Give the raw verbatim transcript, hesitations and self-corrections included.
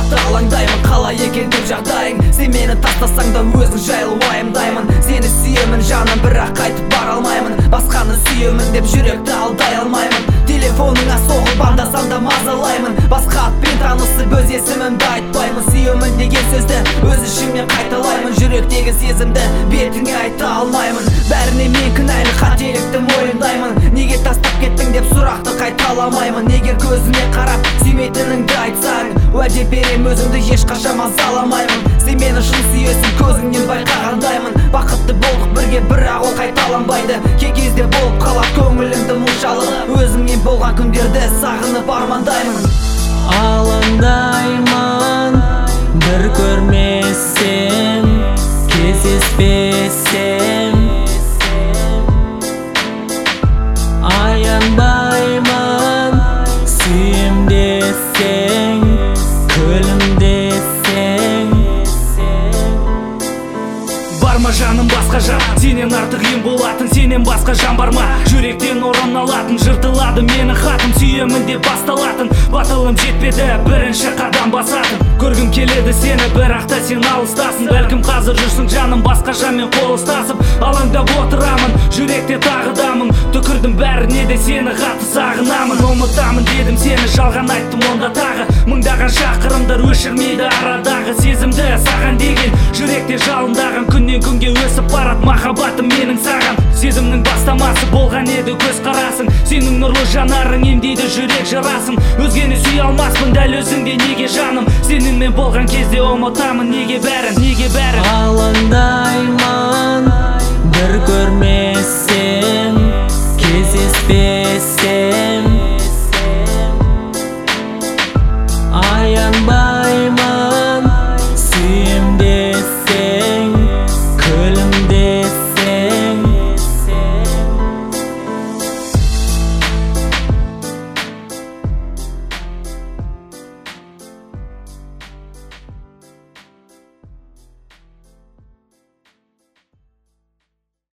қатты алаңдаймын, қалай екен деп жағдайың. Сен мені тастасаң да өзің жайлы уайымдаймын. Сені сүйемін жаным, бірақ қайтып бара алмаймын. Басқаны сүйемін деп жүректі алдай алмаймын. Телефоныңа соғып анда-санда да мазалаймын. Басқа атпен танысып өз есімімді айтпаймын. Сүйемін деген сөзді өз ішімнен қайталаймын. Жүректегі сезімді бетіңе айта алмаймын. Бәріне мен кінәлі, қателікті мойындаймын. Неге тастап кеттің деп сұрақты қайталамаймын. Егер көзіне қарап сүймейтініңді айтсаң, уәде берем өзімді ешқашан мазаламаймын. Сен мені шын сүйесің, көзіңнен байқағандаймын. Бақытты болдық бірге, бірақ ол қайталанбайды. Кей кезде болып қалады көңілімді мұңшалық. Өзіңмен болған күндерді сағынып армандаймын. Алаңдаймын, бір көрмесем, кездеспесем. Аянбаймын, сүйем десең, күлімдесең. Барма жаным басқа жан, сенен артық ем болатын. Сенен басқа жан барма, жүректен орын алатын. Жыртылады менің хатым, сүйемін деп басталатын. Батылым жетпеді, бірінші қадам басатын. Көргім келеді сені, бірақ та сен алыстасың. Бәлкім қазір жүрсің жаным, басқа жанмен қол ұстасып. Алаңдап отырамын, жүректе тағыдамын. Түкірдім бәріне де сені қатты сағынамын. Ұмытамын дедім сені, жалған айттым онда тағы. Мыңдаған шақырымдар өшірмейді арадағы сезімді саған деген. Жүректе жалындаған, күннен күнге өсіп барат махаббатым менің саған. Сезімнің бастамасы болған еді көз қарасың. Сенің нұрлы жанарың емдейді жүрек жарасын. Өзгені сүй алмаспын дәл өзіңде неге жаным. Сеніңмен болған кезде ұмытамын неге бәрін, неге бәрін. Алаңдаймын, бір көрмесем, кездеспесем. Аянбаймын,